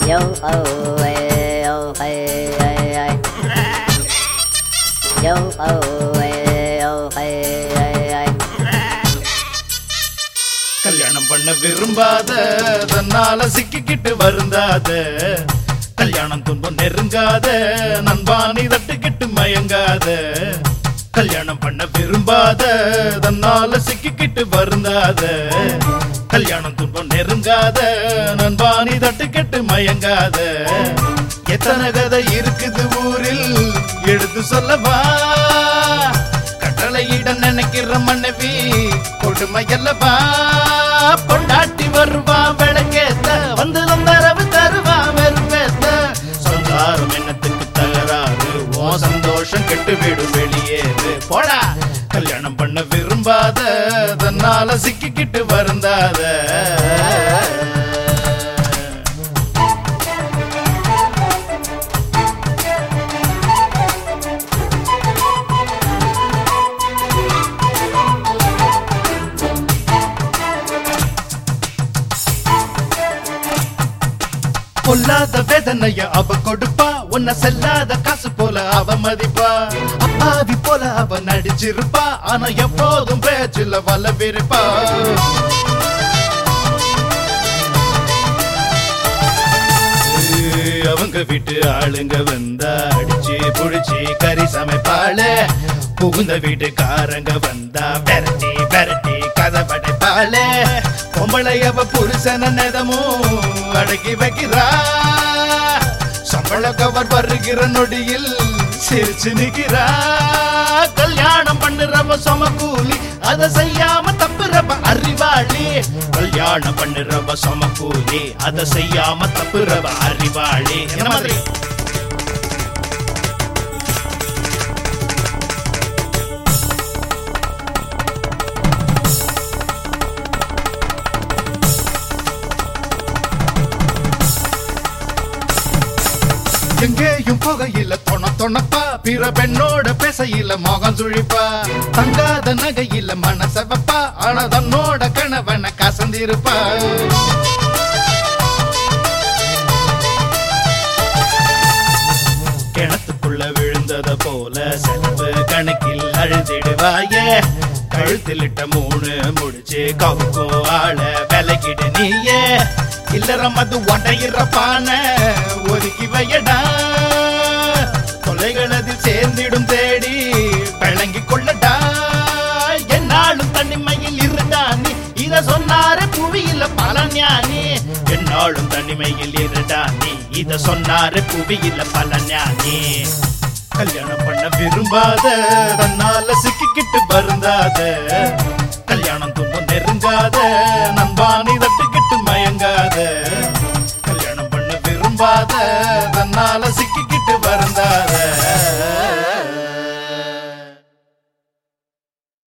Yo oh hey oh hey hey hey. Yo oh hey oh hey hey hey. கல்யாணம் பண்ண விரும்பாத தன்னால சிக்கிக்கிட்டு வருந்தாத கல்யாணம் துன்பம் நெருங்காத நண்பானி தட்டுக்கிட்டு மயங்காத கல்யாணம் பண்ண விரும்பாத தன்னால சிக்கிக்கிட்டு வருந்தாத கல்யாணம் துன்பம் நெருங்காத நண்பானி தட்டுக்கிட்டு மயங்காத எத்தனை கதை இருக்குது ஊரில் எடுத்து சொல்லவா கட்டளையிட நினைக்கிற மனைவி கொடுமை அல்லவா பொண்டாட்டி வருவா விளக்கேத்த வந்து தரவு தருவா வெறுப்பேத்த சம்சாரம் என்னத்துக்கு தகராறு ஓ சந்தோஷம் கெட்டு விடும் வெளியேறு போடா கல்யாணம் பண்ண விரும்பாத தன்னால சிக்கிக்கிட்டு வருந்தாத பொல்லாத வேதனைய அவ கொடுப்பா உன்ன செல்லாத காசு போல அவ மதிப்பா அப்பாவி போல அவ நடிச்சிருப்பா ஆனா எப்போதும் பேச்சில் வளவிருப்பா அவங்க வீட்டு ஆளுங்க வந்தா அடிச்சு புடிச்சு கறி சமைப்பாளே புகுந்த வீட்டுக்காரங்க வந்தா பெரட்டி பெரட்டி கதை படைப்பாளே பொம்பளை அவ புருஷன நெதமும் அடக்கி வைக்கிறா சம்பள கவர் வருகிற நொடியில் சிரிச்சு நிக்கிறா கல்யாணம் பண்ணுறவ சமக்கூலி அத செய்யாம தப்புறவ அறிவாளி கல்யாணம் பண்ணுறவ சமக்கூலி அத செய்யாம தப்புறவ அறிவாளி என்ன மாதிரி எங்கேயும் புகையில தொணப்பா பிற பெண்ணோட பேசையில மோகம் சுழிப்பா தங்காத நகையில மனச வைப்பா ஆனா தன்னோட கணவனை கசந்திருப்பா கிணத்துக்குள்ள விழுந்தத போல செலவு கணக்கில் அழுதிடுவாயே கழுத்திலிட்ட 3 முடிச்சு கவுக்கோ ஆள விலகிடு நீயே இல்லற மது ஒடையிற பான ஒதுக்கி வையடா கொலைகள் அதில் சேர்ந்திடும் தேடி விளங்கி கொள்ளடா என்னாலும் தனிமையில் இருந்தா நீ இத சொன்னாரு புவியில பல ஞானி என்னாலும் தனிமையில் இருந்தா நீ இத சொன்னாரு புவியில பல ஞானி கல்யாணம் பண்ண விரும்பாத தன்னால சிக்கிக்கிட்டு வருந்தாத